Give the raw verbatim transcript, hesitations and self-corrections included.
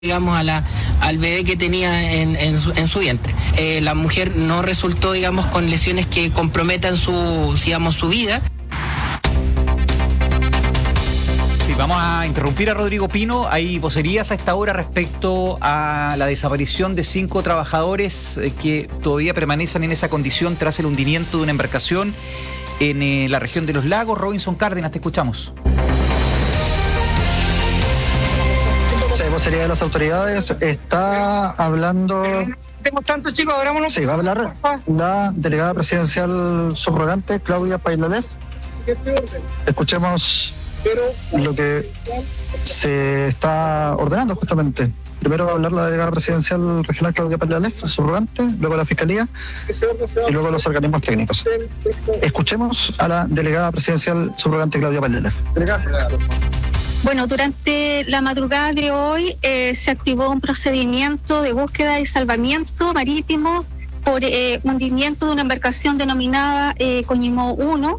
digamos, a la, al bebé que tenía en, en, su, en su vientre. Eh, la mujer no resultó, digamos, con lesiones que comprometan su, digamos, su vida. Sí, vamos a interrumpir a Rodrigo Pino. Hay vocerías a esta hora respecto a la desaparición de cinco trabajadores eh, que todavía permanecen en esa condición tras el hundimiento de una embarcación en eh, la región de Los Lagos. Robinson Cárdenas, te escuchamos. Sí, vocería de las autoridades está hablando. Tenemos tantos chicos, abrámonos. Sí, va a hablar la delegada presidencial subrogante, Claudia Pailalef. Escuchemos lo que se está ordenando justamente. Primero va a hablar la delegada presidencial regional, Claudia Pailalef, subrogante, luego la Fiscalía y luego los organismos técnicos. Escuchemos a la delegada presidencial subrogante, Claudia Pailalef. Delegada. Bueno, durante la madrugada de hoy eh, se activó un procedimiento de búsqueda y salvamiento marítimo por eh, hundimiento de una embarcación denominada eh, Coñimó uno.